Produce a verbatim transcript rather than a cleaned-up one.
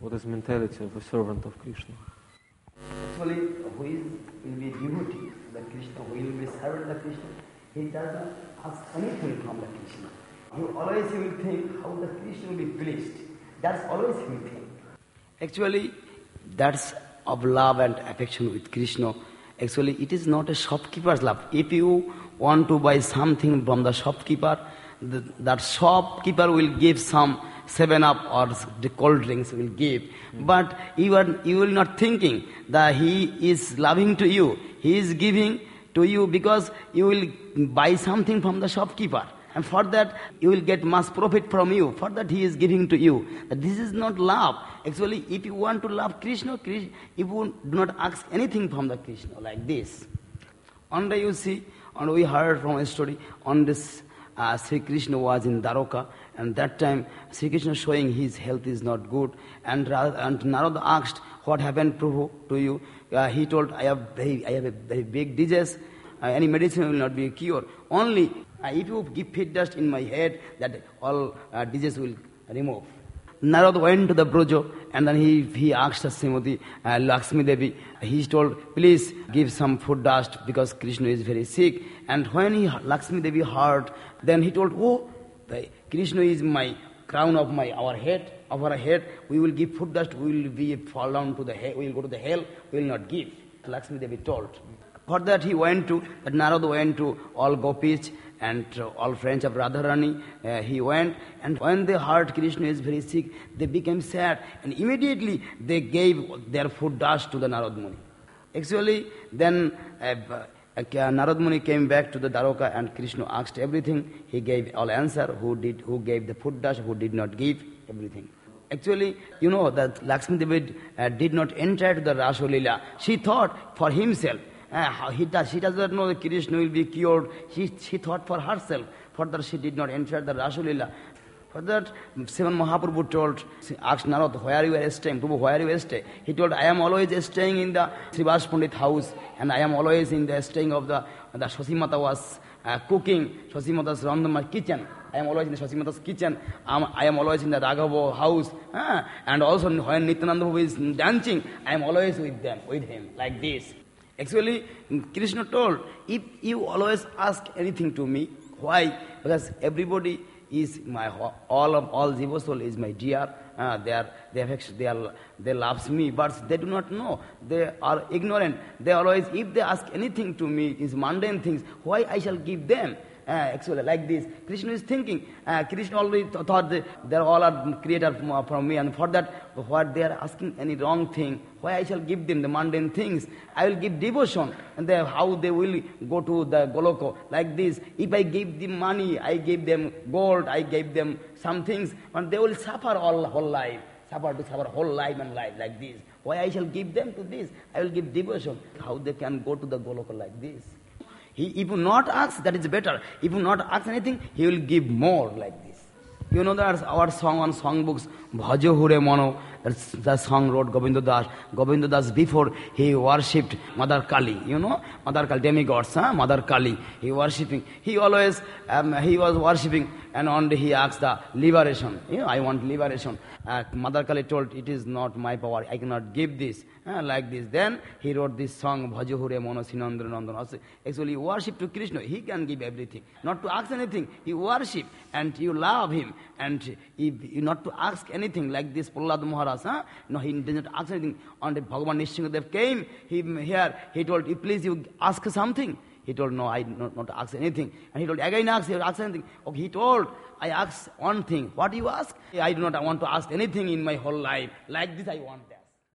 What is mentality of a servant of Krishna? Actually, who is will be devotee, the Krishna, who will be servant of Krishna, he does not ask anything from the Krishna. He always he will think how the Krishna will be pleased. That's always he will think. Actually, that's of love and affection with Krishna. Actually, it is not a shopkeeper's love. If you want to buy something from the shopkeeper, the, that shopkeeper will give some seven up or the cold drinks will give. Mm. But you are you will not thinking that he is loving to you. He is giving to you because you will buy something from the shopkeeper. And for that, you will get much profit from you. For that, he is giving to you. This is not love. Actually, if you want to love Krishna, Krishna, if you do not ask anything from the Krishna, like this. One day you see, and we heard from a story, on this, uh, Sri Krishna was in Dwaraka, and that time, Sri Krishna showing his health is not good, and, and Narada asked, what happened to, to you? Uh, he told, I have, very, I have a very big disease, uh, any medicine will not be a cure. Only, Uh, if you give feed dust in my head, that all uh, disease will remove. Narada went to the Brojo and then he, he asked Srimati uh, Lakshmi Devi, he told, please give some food dust because Krishna is very sick. And when he, Lakshmi Devi heard, then he told, oh, the Krishna is my crown of my our head, of our head, we will give food dust, we will be fall down to the hell, we will go to the hell, we will not give. Lakshmi Devi told. For that he went to, that Narada went to all gopis and uh, all friends of Radharani, uh, he went, and when they heard Krishna is very sick, they became sad, and immediately they gave their food dust to the Narad Muni. Actually, then uh, uh, Narad Muni came back to the Dwaraka, and Krishna asked everything. He gave all answer, who did, who gave the food dust, who did not give, everything. Actually, you know that Lakshmi Devi uh, did not enter to the Rasa Leela. She thought for himself. Uh, he does, she does not know that Krishna will be cured. She, she thought for herself. For that she did not enter the Rasa Leela. For that, Sriman Mahaprabhu told, asked Narada, where you are staying? Prabhu, where you are staying? He told, I am always staying in the Srivas Pandit house, and I am always in the staying of the, the Shasimata was uh, cooking, Shasimata's around my kitchen. I am always in the Shasimata's kitchen. Um, I am always in the Raghava house. Uh, and also when Nityananda Prabhu is dancing, I am always with them, with him, like this. Actually, Krishna told, if you always ask anything to me, why? Because everybody is my, all of all Jiva soul is my dear. Uh, they are, they affect, they are, they loves me, but they do not know. They are ignorant. They always, if they ask anything to me, is mundane things, why I shall give them? Uh, actually, like this, Krishna is thinking. Uh, Krishna already th- thought they all are created from, from me, and for that, what they are asking any wrong thing, why I shall give them the mundane things? I will give devotion, and they, how they will go to the Goloko, like this. If I give them money, I give them gold, I gave them some things, and they will suffer all whole life, suffer to suffer whole life and life like this. Why I shall give them to this? I will give devotion. How they can go to the Goloko like this? He, if you not ask, that is better. If you not ask anything, he will give more like this. You know that our song on songbooks, Bhajo Hure Mano, that's the song wrote Govinda Das. Govinda Das, before he worshipped Mother Kali, you know, Mother Kali, demigods, huh? Mother Kali, he worshipping. He always, um, he was worshipping, and one day he asked the liberation. You know, I want liberation. Uh, Mother Kali told, it is not my power, I cannot give this. Uh, like this. Then he wrote this song, Bhajo Hure Mano Sinandra Nandana. Actually, worship to Krishna, he can give everything. Not to ask anything, you worship and you love him. And if you not to ask anything, like this Prahlad Maharaj, huh? No, he did not ask anything. On the Bhagavan Nishingadev came, he here, he told, please you ask something. He told, no, I not, not ask anything. And he told, again ask, he ask anything. Okay, he told, I ask one thing. What do you ask? I do not want to ask anything in my whole life. Like this I want that.